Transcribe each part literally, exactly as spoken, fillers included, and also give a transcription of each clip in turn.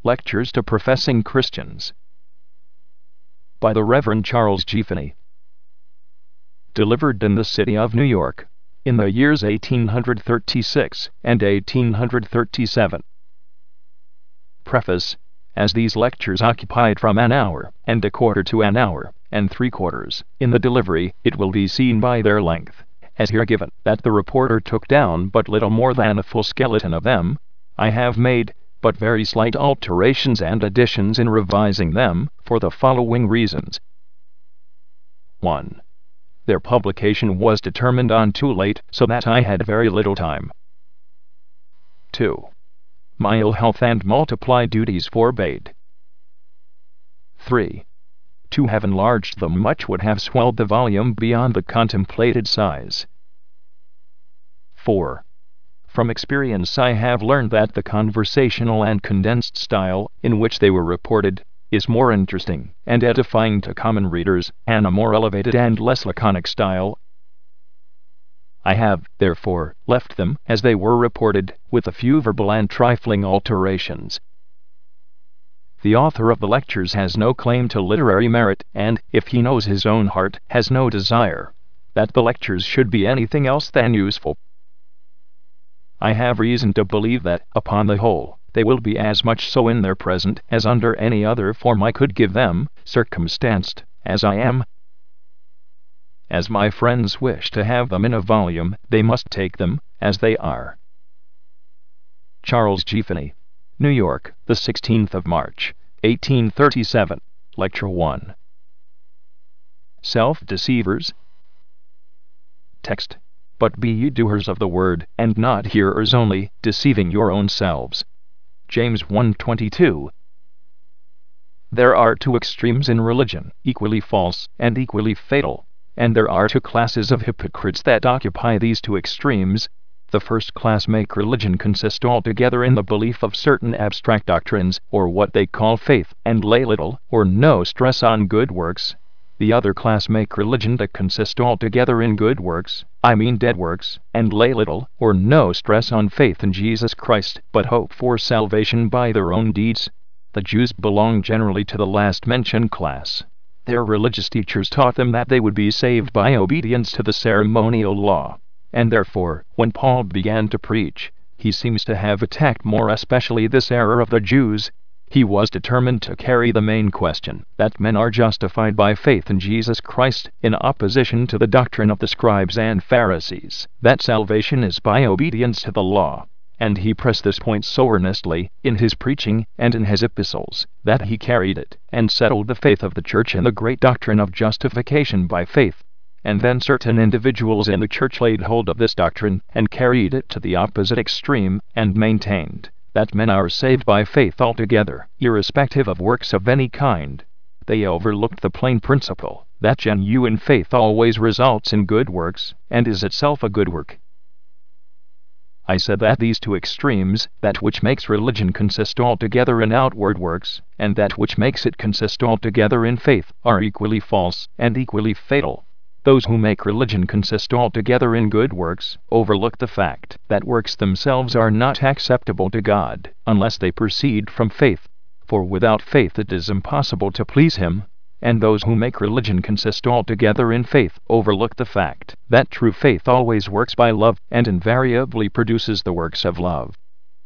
Lectures to Professing Christians by the Reverend Charles G. Finney. Delivered in the city of New York, in the years eighteen thirty-six and eighteen thirty-seven. Preface. As these lectures occupied from an hour and a quarter to an hour and three quarters in the delivery, it will be seen by their length, as here given, that the reporter took down but little more than a full skeleton of them. I have made but very slight alterations and additions in revising them, for the following reasons. one. Their publication was determined on too late, so that I had very little time. two. My ill health and multiplied duties forbade. three. To have enlarged them much would have swelled the volume beyond the contemplated size. four. From experience I have learned that the conversational and condensed style in which they were reported is more interesting and edifying to common readers, and a more elevated and less laconic style. I have, therefore, left them as they were reported, with a few verbal and trifling alterations. The author of the lectures has no claim to literary merit, and, if he knows his own heart, has no desire that the lectures should be anything else than useful. I have reason to believe that, upon the whole, they will be as much so in their present as under any other form I could give them, circumstanced as I am. As my friends wish to have them in a volume, they must take them as they are. Charles G. Finney. New York, the sixteenth of March, eighteen thirty-seven. Lecture one. Self-deceivers. Text. But be ye doers of the word, and not hearers only, deceiving your own selves. James one twenty-two. There are two extremes in religion, equally false and equally fatal, and there are two classes of hypocrites that occupy these two extremes. The first class make religion consist altogether in the belief of certain abstract doctrines, or what they call faith, and lay little or no stress on good works. The other class make religion to consist altogether in good works, I mean dead works, and lay little or no stress on faith in Jesus Christ, but hope for salvation by their own deeds. The Jews belong generally to the last-mentioned class. Their religious teachers taught them that they would be saved by obedience to the ceremonial law, and therefore, when Paul began to preach, he seems to have attacked more especially this error of the Jews. He was determined to carry the main question, that men are justified by faith in Jesus Christ, in opposition to the doctrine of the scribes and Pharisees, that salvation is by obedience to the law. And he pressed this point so earnestly, in his preaching and in his epistles, that he carried it, and settled the faith of the church in the great doctrine of justification by faith. And then certain individuals in the church laid hold of this doctrine, and carried it to the opposite extreme, and maintained that men are saved by faith altogether, irrespective of works of any kind. They overlooked the plain principle, that genuine faith always results in good works, and is itself a good work. I said that these two extremes, that which makes religion consist altogether in outward works, and that which makes it consist altogether in faith, are equally false and equally fatal. Those who make religion consist altogether in good works overlook the fact that works themselves are not acceptable to God unless they proceed from faith, for without faith it is impossible to please Him. And those who make religion consist altogether in faith overlook the fact that true faith always works by love and invariably produces the works of love.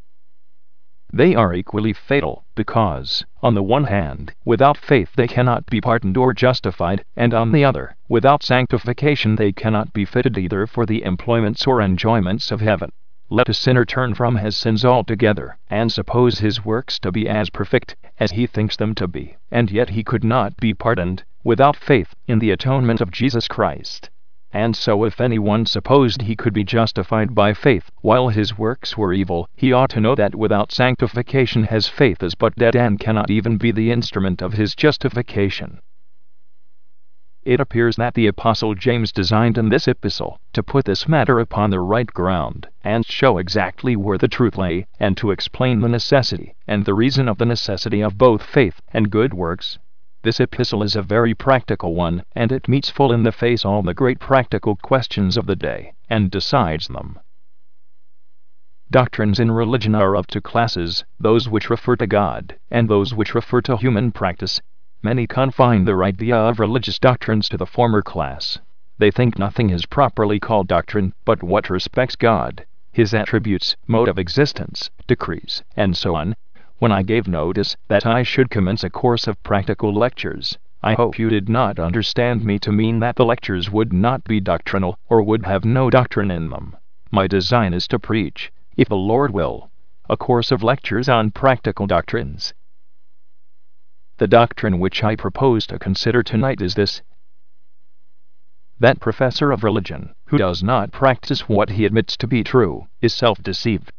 They are equally fatal, because, on the one hand, without faith they cannot be pardoned or justified, and on the other, without sanctification they cannot be fitted either for the employments or enjoyments of heaven. Let a sinner turn from his sins altogether, and suppose his works to be as perfect as he thinks them to be, and yet he could not be pardoned without faith in the atonement of Jesus Christ. And so if anyone supposed he could be justified by faith while his works were evil, he ought to know that without sanctification his faith is but dead and cannot even be the instrument of his justification. It appears that the Apostle James designed in this epistle to put this matter upon the right ground, and show exactly where the truth lay, and to explain the necessity and the reason of the necessity of both faith and good works. This epistle is a very practical one, and it meets full in the face all the great practical questions of the day, and decides them. Doctrines in religion are of two classes, those which refer to God, and those which refer to human practice. Many confine their idea of religious doctrines to the former class. They think nothing is properly called doctrine but what respects God, His attributes, mode of existence, decrees, and so on. When I gave notice that I should commence a course of practical lectures, I hope you did not understand me to mean that the lectures would not be doctrinal, or would have no doctrine in them. My design is to preach, if the Lord will, a course of lectures on practical doctrines. The doctrine which I propose to consider tonight is this: that professor of religion, who does not practice what he admits to be true, is self-deceived.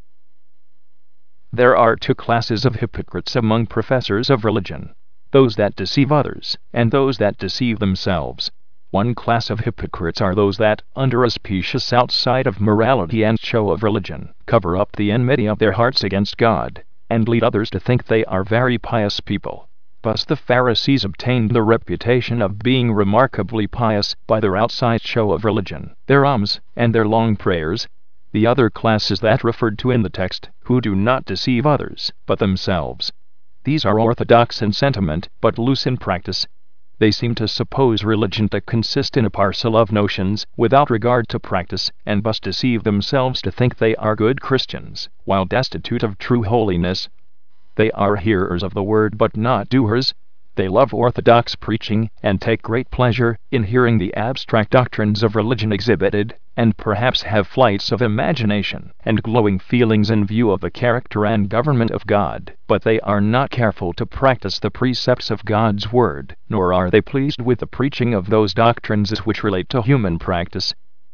There are two classes of hypocrites among professors of religion: those that deceive others, and those that deceive themselves. One class of hypocrites are those that, under a specious outside of morality and show of religion, cover up the enmity of their hearts against God, and lead others to think they are very pious people. Thus the Pharisees obtained the reputation of being remarkably pious by their outside show of religion, their alms, and their long prayers. The other class is that referred to in the text, who do not deceive others, but themselves. These are orthodox in sentiment, but loose in practice. They seem to suppose religion to consist in a parcel of notions, without regard to practice, and thus deceive themselves to think they are good Christians, while destitute of true holiness. They are hearers of the word but not doers. They love orthodox preaching, and take great pleasure in hearing the abstract doctrines of religion exhibited, and perhaps have flights of imagination and glowing feelings in view of the character and government of God, but they are not careful to practice the precepts of God's word, nor are they pleased with the preaching of those doctrines which relate to human practice.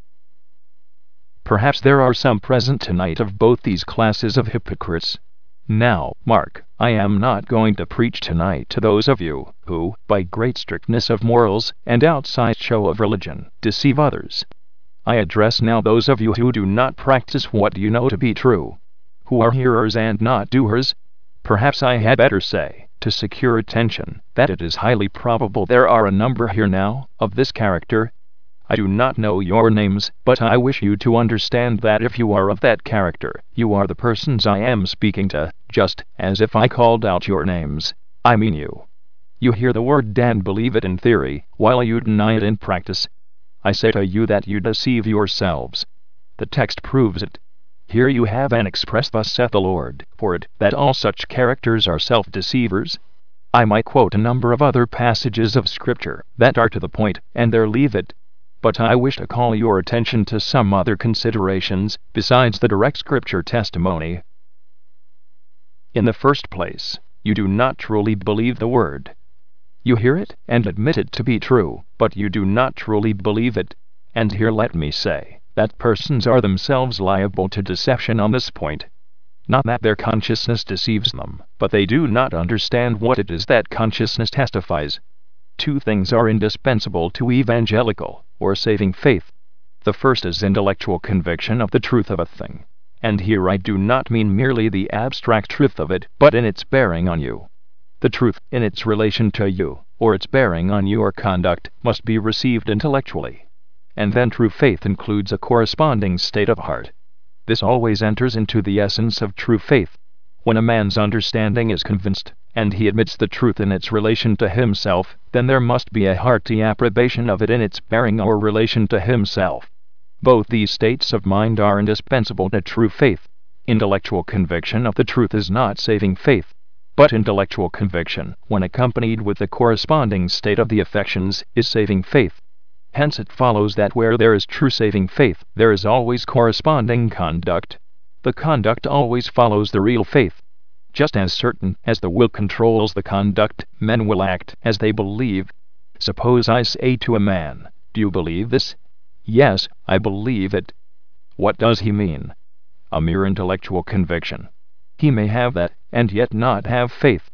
Perhaps there are some present tonight of both these classes of hypocrites. Now, mark, I am not going to preach tonight to those of you who, by great strictness of morals and outside show of religion, deceive others. I address now those of you who do not practice what you know to be true, who are hearers and not doers. Perhaps I had better say, to secure attention, that it is highly probable there are a number here now of this character. I do not know your names, but I wish you to understand that if you are of that character, you are the persons I am speaking to, just as if I called out your names. I mean you. You hear the word and believe it in theory, while you deny it in practice. I say to you that you deceive yourselves. The text proves it. Here you have an express "Thus saith the Lord" for it, that all such characters are self-deceivers. I might quote a number of other passages of Scripture that are to the point, and there leave it. But I wish to call your attention to some other considerations, besides the direct Scripture testimony. In the first place, you do not truly believe the Word. You hear it, and admit it to be true, but you do not truly believe it. And here let me say, that persons are themselves liable to deception on this point. Not that their consciousness deceives them, but they do not understand what it is that consciousness testifies. Two things are indispensable to evangelical, or saving faith. The first is intellectual conviction of the truth of a thing. And here I do not mean merely the abstract truth of it, but in its bearing on you. The truth, in its relation to you, or its bearing on your conduct, must be received intellectually. And then true faith includes a corresponding state of heart. This always enters into the essence of true faith. When a man's understanding is convinced, and he admits the truth in its relation to himself, then there must be a hearty approbation of it in its bearing or relation to himself. Both these states of mind are indispensable to true faith. Intellectual conviction of the truth is not saving faith, but intellectual conviction, when accompanied with the corresponding state of the affections, is saving faith. Hence it follows that where there is true saving faith, there is always corresponding conduct. The conduct always follows the real faith. Just as certain as the will controls the conduct, men will act as they believe. Suppose I say to a man, "Do you believe this?" "Yes, I believe it." What does he mean? A mere intellectual conviction. He may have that, and yet not have faith.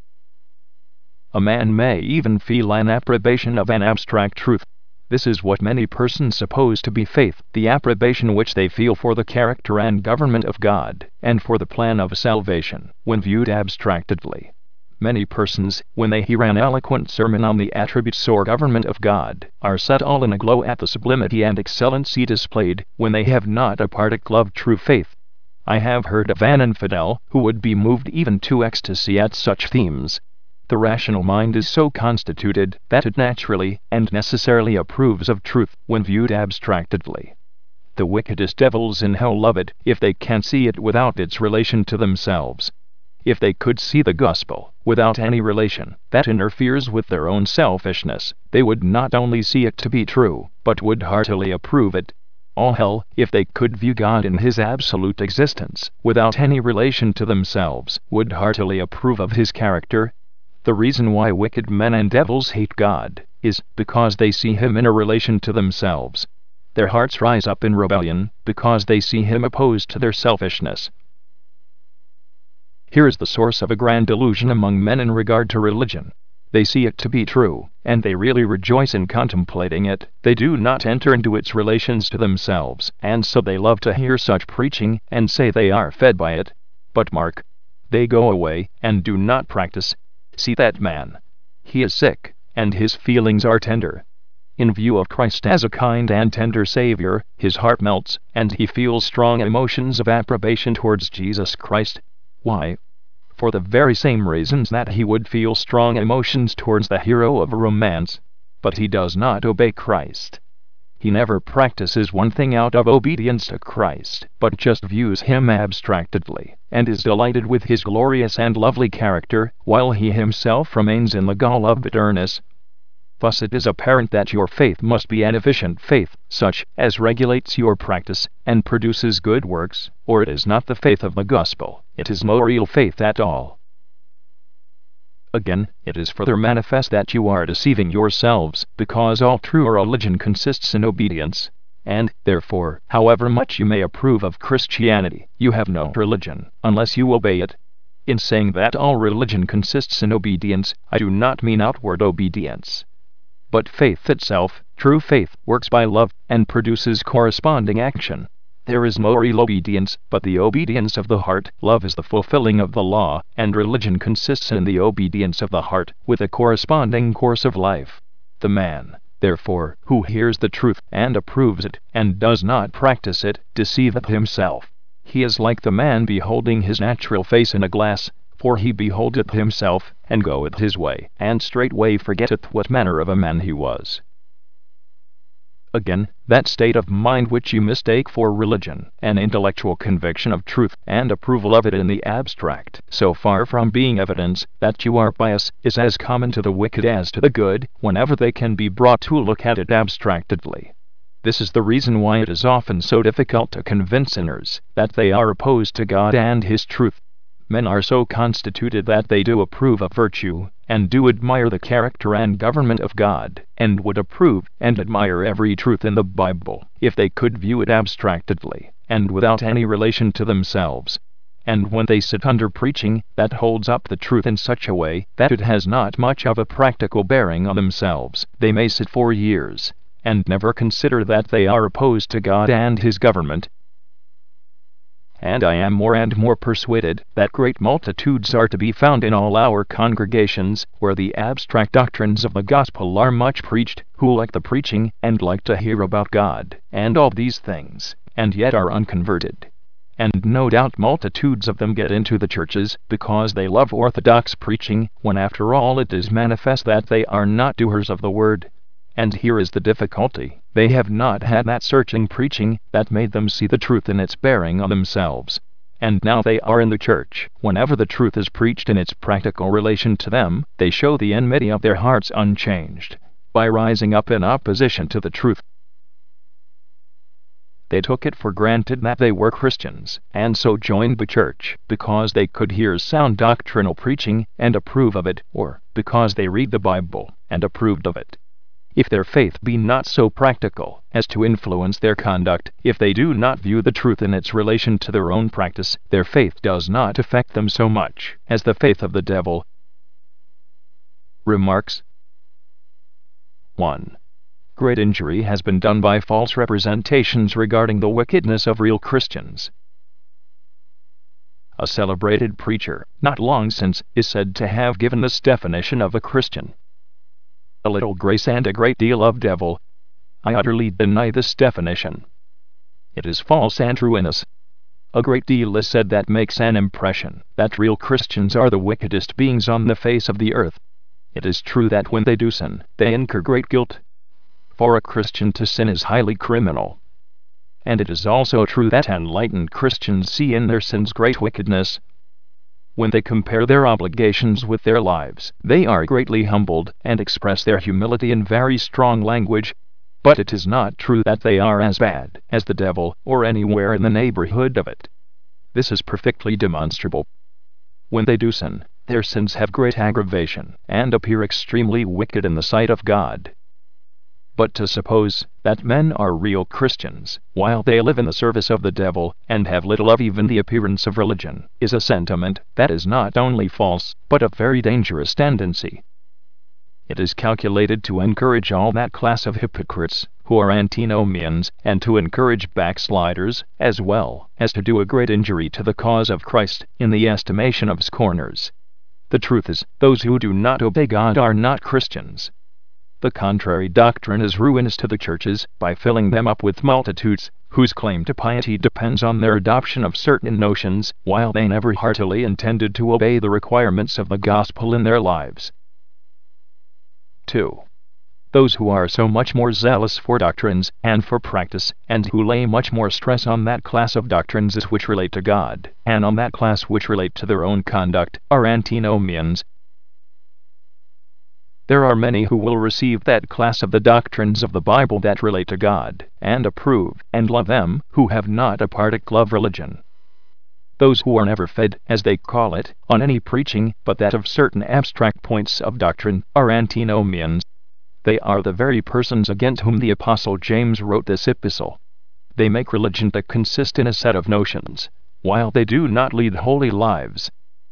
A man may even feel an approbation of an abstract truth. This is what many persons suppose to be faith, the approbation which they feel for the character and government of God, and for the plan of salvation, when viewed abstractedly. Many persons, when they hear an eloquent sermon on the attributes or government of God, are set all in a glow at the sublimity and excellency displayed, when they have not a particle of true faith. I have heard of an infidel who would be moved even to ecstasy at such themes. The rational mind is so constituted that it naturally and necessarily approves of truth when viewed abstractedly. The wickedest devils in hell love it if they can see it without its relation to themselves. If they could see the gospel without any relation that interferes with their own selfishness, they would not only see it to be true, but would heartily approve it. All hell, if they could view God in his absolute existence without any relation to themselves, would heartily approve of his character. The reason why wicked men and devils hate God is because they see him in a relation to themselves. Their hearts rise up in rebellion because they see him opposed to their selfishness. Here is the source of a grand delusion among men in regard to religion. They see it to be true, and they really rejoice in contemplating it. They do not enter into its relations to themselves, and so they love to hear such preaching and say they are fed by it. But mark, they go away and do not practice. See that man. He is sick, and his feelings are tender. In view of Christ as a kind and tender Savior, his heart melts, and he feels strong emotions of approbation towards Jesus Christ. Why? For the very same reasons that he would feel strong emotions towards the hero of a romance. But he does not obey Christ. He never practices one thing out of obedience to Christ, but just views him abstractedly, and is delighted with his glorious and lovely character, while he himself remains in the gall of bitterness. Thus it is apparent that your faith must be an efficient faith, such as regulates your practice and produces good works, or it is not the faith of the gospel, it is no real faith at all. Again, it is further manifest that you are deceiving yourselves, because all true religion consists in obedience. And, therefore, however much you may approve of Christianity, you have no religion, unless you obey it. In saying that all religion consists in obedience, I do not mean outward obedience. But faith itself, true faith, works by love, and produces corresponding action. There is no real obedience, but the obedience of the heart. Love is the fulfilling of the law, and religion consists in the obedience of the heart, with a corresponding course of life. The man, therefore, who hears the truth, and approves it, and does not practice it, deceiveth himself. He is like the man beholding his natural face in a glass, for he beholdeth himself, and goeth his way, and straightway forgetteth what manner of a man he was. Again, that state of mind which you mistake for religion, an intellectual conviction of truth, and approval of it in the abstract, so far from being evidence that you are pious, is as common to the wicked as to the good, whenever they can be brought to look at it abstractedly. This is the reason why it is often so difficult to convince sinners that they are opposed to God and his truth. Men are so constituted that they do approve of virtue, and do admire the character and government of God, and would approve and admire every truth in the Bible, if they could view it abstractedly, and without any relation to themselves. And when they sit under preaching that holds up the truth in such a way that it has not much of a practical bearing on themselves, they may sit for years, and never consider that they are opposed to God and his government. And I am more and more persuaded that great multitudes are to be found in all our congregations, where the abstract doctrines of the gospel are much preached, who like the preaching, and like to hear about God, and all these things, and yet are unconverted. And no doubt multitudes of them get into the churches, because they love orthodox preaching, when after all it is manifest that they are not doers of the word. And here is the difficulty. They have not had that searching preaching that made them see the truth in its bearing on themselves. And now they are in the church. Whenever the truth is preached in its practical relation to them, they show the enmity of their hearts unchanged, by rising up in opposition to the truth. They took it for granted that they were Christians, and so joined the church, because they could hear sound doctrinal preaching, and approve of it, or because they read the Bible, and approved of it. If their faith be not so practical as to influence their conduct, if they do not view the truth in its relation to their own practice, their faith does not affect them so much as the faith of the devil. Remarks. one. Great injury has been done by false representations regarding the wickedness of real Christians. A celebrated preacher, not long since, is said to have given this definition of a Christian: a little grace and a great deal of devil. I utterly deny this definition. It is false and ruinous. A great deal is said that makes an impression that real Christians are the wickedest beings on the face of the earth. It is true that when they do sin, they incur great guilt. For a Christian to sin is highly criminal. And it is also true that enlightened Christians see in their sins great wickedness. When they compare their obligations with their lives, they are greatly humbled and express their humility in very strong language. But it is not true that they are as bad as the devil or anywhere in the neighborhood of it. This is perfectly demonstrable. When they do sin, their sins have great aggravation and appear extremely wicked in the sight of God. But to suppose that men are real Christians, while they live in the service of the devil and have little of even the appearance of religion, is a sentiment that is not only false, but a very dangerous tendency. It is calculated to encourage all that class of hypocrites who are antinomians, and to encourage backsliders, as well as to do a great injury to the cause of Christ in the estimation of scorners. The truth is, those who do not obey God are not Christians. The contrary doctrine is ruinous to the churches by filling them up with multitudes whose claim to piety depends on their adoption of certain notions, while they never heartily intended to obey the requirements of the gospel in their lives. two. Those who are so much more zealous for doctrines and for practice, and who lay much more stress on that class of doctrines as which relate to God, and on that class which relate to their own conduct, are antinomians. There are many who will receive that class of the doctrines of the Bible that relate to God, and approve and love them, who have not a particle of religion. Those who are never fed, as they call it, on any preaching but that of certain abstract points of doctrine, are antinomians. They are the very persons against whom the Apostle James wrote this epistle. They make religion to consist in a set of notions, while they do not lead holy lives.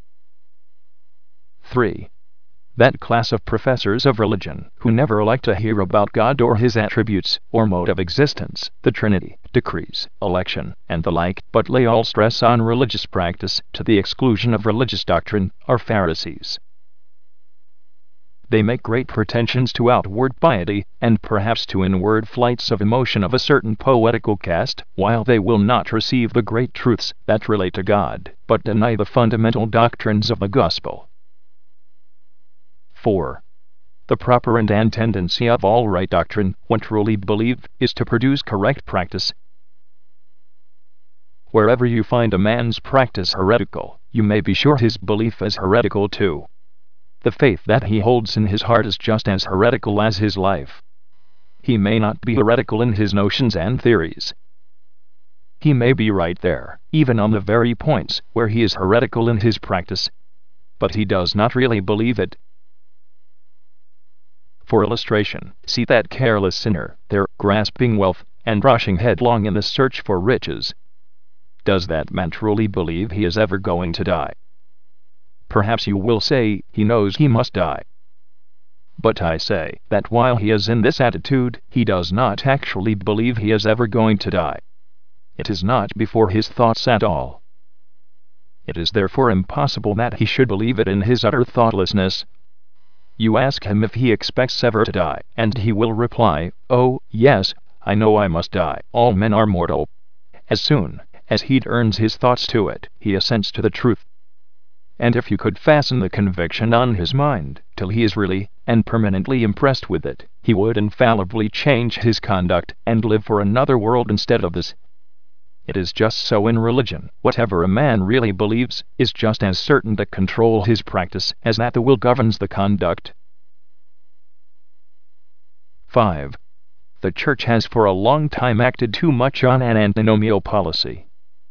three. That class of professors of religion who never like to hear about God or His attributes or mode of existence, the Trinity, decrees, election, and the like, but lay all stress on religious practice to the exclusion of religious doctrine, are Pharisees. They make great pretensions to outward piety, and perhaps to inward flights of emotion of a certain poetical cast, while they will not receive the great truths that relate to God, but deny the fundamental doctrines of the gospel. four. The proper and and tendency of all right doctrine, when truly believed, is to produce correct practice. Wherever you find a man's practice heretical, you may be sure his belief is heretical too. The faith that he holds in his heart is just as heretical as his life. He may not be heretical in his notions and theories. He may be right there, even on the very points where he is heretical in his practice, but he does not really believe it. For illustration, see that careless sinner there, grasping wealth and rushing headlong in the search for riches. Does that man truly believe he is ever going to die? Perhaps you will say he knows he must die. But I say that while he is in this attitude, he does not actually believe he is ever going to die. It is not before his thoughts at all. It is therefore impossible that he should believe it in his utter thoughtlessness. You ask him if he expects ever to die, and he will reply, "Oh, yes, I know I must die. All men are mortal." As soon as he turns his thoughts to it, he assents to the truth. And if you could fasten the conviction on his mind, till he is really and permanently impressed with it, he would infallibly change his conduct and live for another world instead of this. It is just so in religion. Whatever a man really believes is just as certain to control his practice as that the will governs the conduct. five. The Church has for a long time acted too much on an antinomial policy.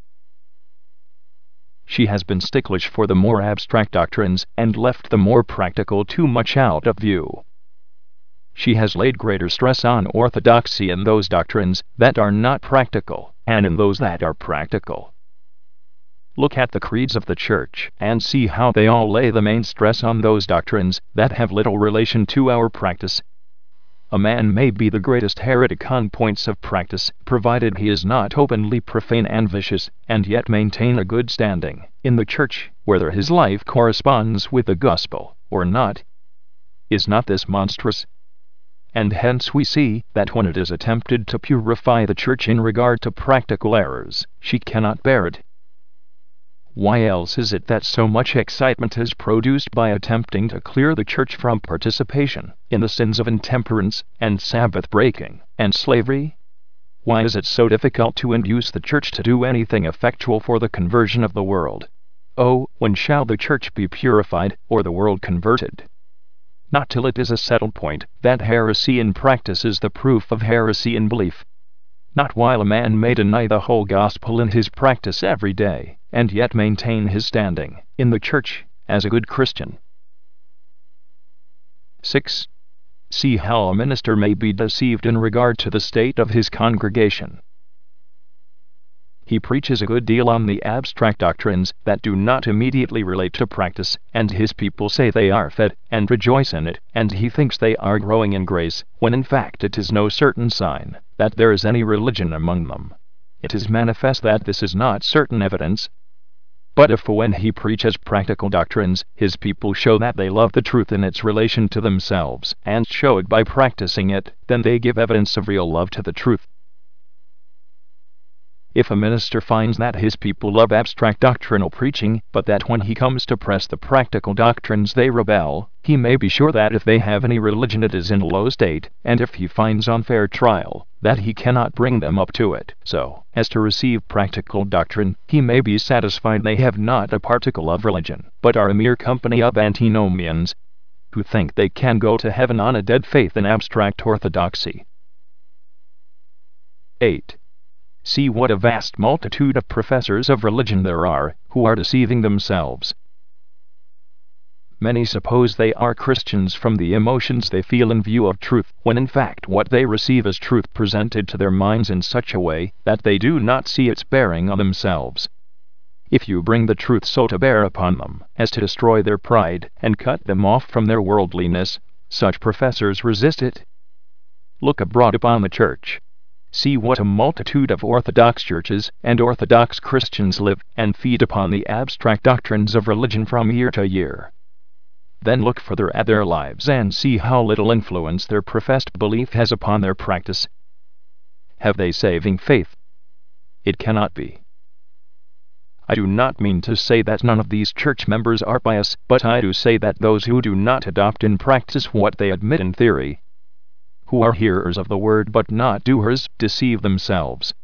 She has been sticklish for the more abstract doctrines and left the more practical too much out of view. She has laid greater stress on orthodoxy in those doctrines that are not practical, and in those that are practical. Look at the creeds of the Church, and see how they all lay the main stress on those doctrines that have little relation to our practice. A man may be the greatest heretic on points of practice, provided he is not openly profane and vicious, and yet maintain a good standing in the Church, whether his life corresponds with the gospel or not. Is not this monstrous? And hence we see that when it is attempted to purify the Church in regard to practical errors, she cannot bear it. Why else is it that so much excitement is produced by attempting to clear the church from participation in the sins of intemperance, and Sabbath breaking, and slavery? Why is it so difficult to induce the church to do anything effectual for the conversion of the world? Oh, when shall the church be purified, or the world converted? Not till it is a settled point that heresy in practice is the proof of heresy in belief. Not while a man may deny the whole gospel in his practice every day, and yet maintain his standing in the church as a good Christian. six. See how a minister may be deceived in regard to the state of his congregation. He preaches a good deal on the abstract doctrines that do not immediately relate to practice, and his people say they are fed and rejoice in it, and he thinks they are growing in grace, when in fact it is no certain sign that there is any religion among them. It is manifest that this is not certain evidence. But if when he preaches practical doctrines, his people show that they love the truth in its relation to themselves, and show it by practicing it, then they give evidence of real love to the truth. If a minister finds that his people love abstract doctrinal preaching, but that when he comes to press the practical doctrines they rebel, he may be sure that if they have any religion it is in a low state, and if he finds on fair trial that he cannot bring them up to it so as to receive practical doctrine, he may be satisfied they have not a particle of religion, but are a mere company of antinomians, who think they can go to heaven on a dead faith in abstract orthodoxy. eight. See what a vast multitude of professors of religion there are, who are deceiving themselves. Many suppose they are Christians from the emotions they feel in view of truth, when in fact what they receive is truth presented to their minds in such a way that they do not see its bearing on themselves. If you bring the truth so to bear upon them as to destroy their pride and cut them off from their worldliness, such professors resist it. Look abroad upon the church. See what a multitude of orthodox churches and orthodox Christians live and feed upon the abstract doctrines of religion from year to year. Then look further at their lives and see how little influence their professed belief has upon their practice. Have they saving faith? It cannot be. I do not mean to say that none of these church members are pious, but I do say that those who do not adopt in practice what they admit in theory, who are hearers of the word but not doers, deceive themselves.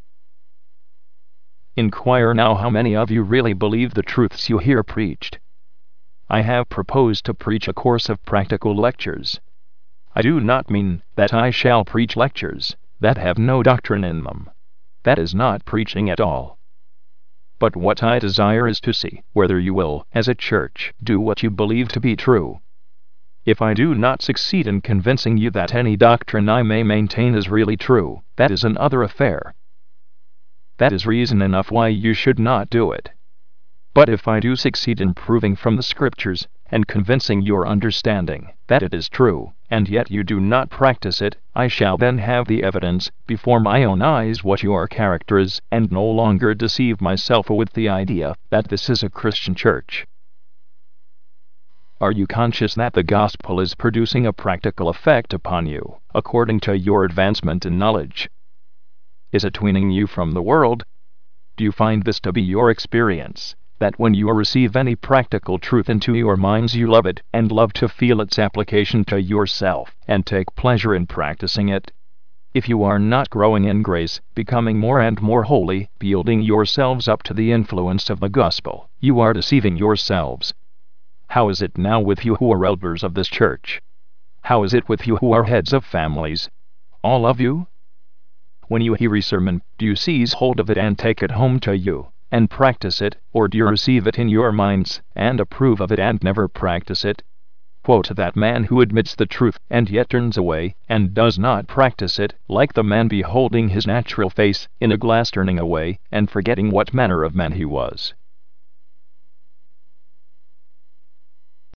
Inquire now how many of you really believe the truths you hear preached. I have proposed to preach a course of practical lectures. I do not mean that I shall preach lectures that have no doctrine in them. That is not preaching at all. But what I desire is to see whether you will, as a church, do what you believe to be true. If I do not succeed in convincing you that any doctrine I may maintain is really true, that is another affair. That is reason enough why you should not do it. But if I do succeed in proving from the Scriptures, and convincing your understanding, that it is true, and yet you do not practice it, I shall then have the evidence, before my own eyes, what your character is, and no longer deceive myself with the idea that this is a Christian church. Are you conscious that the gospel is producing a practical effect upon you, according to your advancement in knowledge? Is it weaning you from the world? Do you find this to be your experience, that when you receive any practical truth into your minds you love it, and love to feel its application to yourself, and take pleasure in practicing it? If you are not growing in grace, becoming more and more holy, yielding yourselves up to the influence of the gospel, you are deceiving yourselves. How is it now with you who are elders of this church? How is it with you who are heads of families? All of you? When you hear a sermon, do you seize hold of it and take it home to you, and practice it, or do you receive it in your minds, and approve of it and never practice it? Woe to that man who admits the truth, and yet turns away, and does not practice it, like the man beholding his natural face in a glass turning away, and forgetting what manner of man he was.